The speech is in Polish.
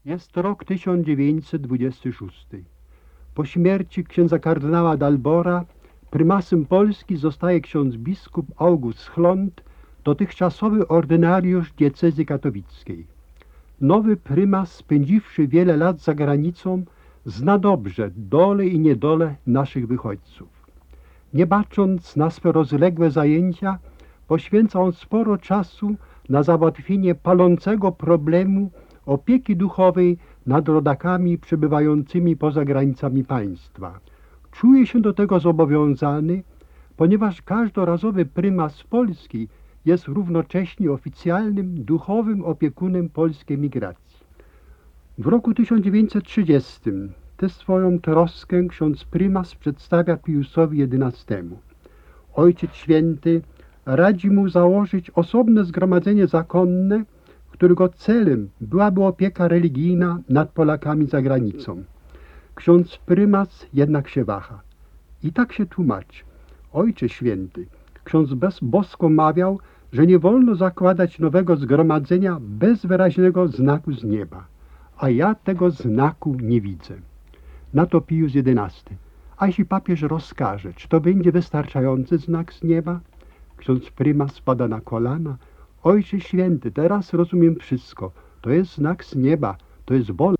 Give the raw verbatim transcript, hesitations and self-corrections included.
Jest rok tysiąc dziewięćset dwudziesty szósty. Po śmierci księdza kardynała Dalbora prymasem Polski zostaje ksiądz biskup August Chlont, dotychczasowy ordynariusz diecezji katowickiej. Nowy prymas, spędziwszy wiele lat za granicą, zna dobrze dole i niedole naszych wychodźców. Nie bacząc na swe rozległe zajęcia, poświęca on sporo czasu na załatwienie palącego problemu opieki duchowej nad rodakami przebywającymi poza granicami państwa. Czuje się do tego zobowiązany, ponieważ każdorazowy prymas Polski jest równocześnie oficjalnym duchowym opiekunem polskiej migracji. W roku tysiąc dziewięćset trzydziestym tę swoją troskę ksiądz prymas przedstawia Piusowi jedenastemu. Ojciec Święty radzi mu założyć osobne zgromadzenie zakonne, którego celem byłaby opieka religijna nad Polakami za granicą. Ksiądz prymas jednak się waha. I tak się tłumaczy. Ojcze Święty, ksiądz bosko mawiał, że nie wolno zakładać nowego zgromadzenia bez wyraźnego znaku z nieba, a ja tego znaku nie widzę. Na to Pius jedenasty. A jeśli papież rozkaże, czy to będzie wystarczający znak z nieba? Ksiądz prymas spada na kolana. Ojcze Święty, teraz rozumiem wszystko. To jest znak z nieba, to jest wola.